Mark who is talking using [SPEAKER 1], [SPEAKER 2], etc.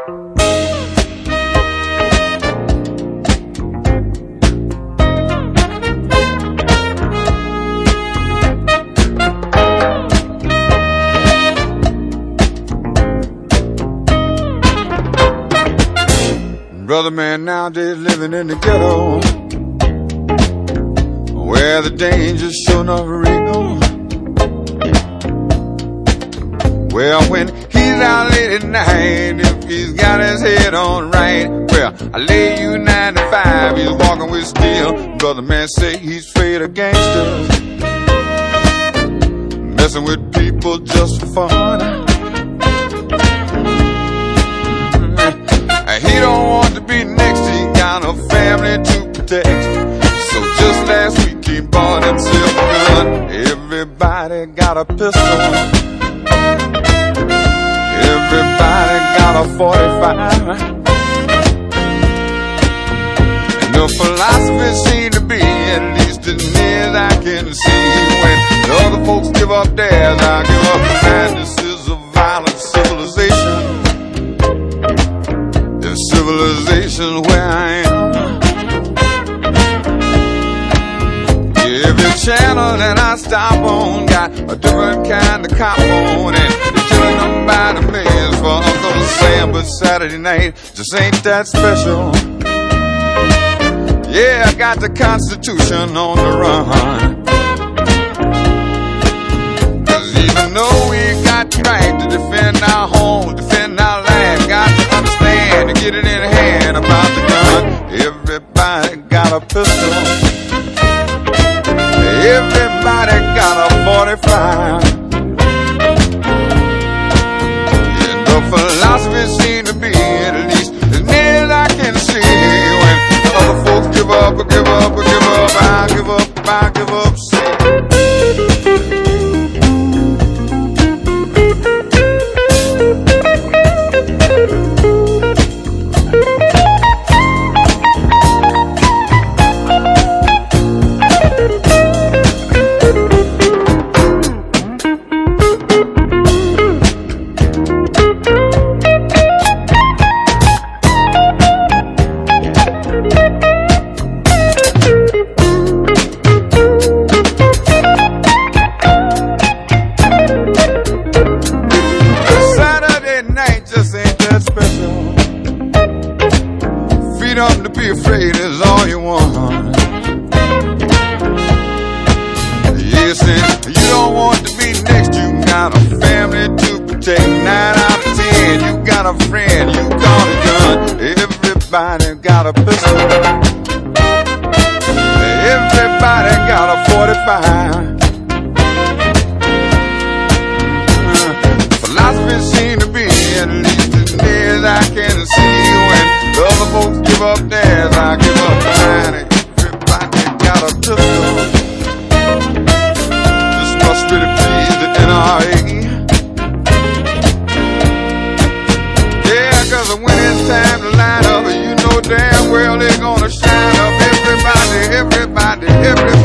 [SPEAKER 1] Brother man nowadays living in the ghetto, where the danger's sure enough real. Well, when he's out late at night, if he's got his head on right, well, I lay you 95, he's walking with steel. Brother man say he's afraid of gangsters, messing with people just for fun. He don't want to be next, he got a family to protect. So just last week he bought himself a gun. Everybody got a pistol, everybody got a 45. And the philosophy seems to be, at least as near as I can see, when the other folks give up theirs, I give up mine. This is a violent civilization, civilization where I am. Every channel that I stop on got a different kind of cop on, and they're killing them by the millions for Uncle Sam. But Saturday night just ain't that special. Yeah, I got the Constitution on the run, 'cause even though we got the right to defend our home, defend our land, got to understand to get it in hand about the gun. Everybody got a pistol, everybody got a 45. And the philosophy seems to be, at least as near as I can see, when other folks give up, give up, give up, I give up, I give up, see. Freedom to be afraid is all you want. Yes, and you don't want to be next. You got a family to protect. 9 out of 10, you got a friend, you got a gun. Everybody got a pistol, everybody got a 45. Philosophy seems to be, at least as near as I can see, when the other folks give up theirs, I give up mine. Everybody got a pistol. This must really please the NRA. Yeah, 'cause when it's time to line up, you know damn well they're gonna shine up. Everybody, everybody, everybody.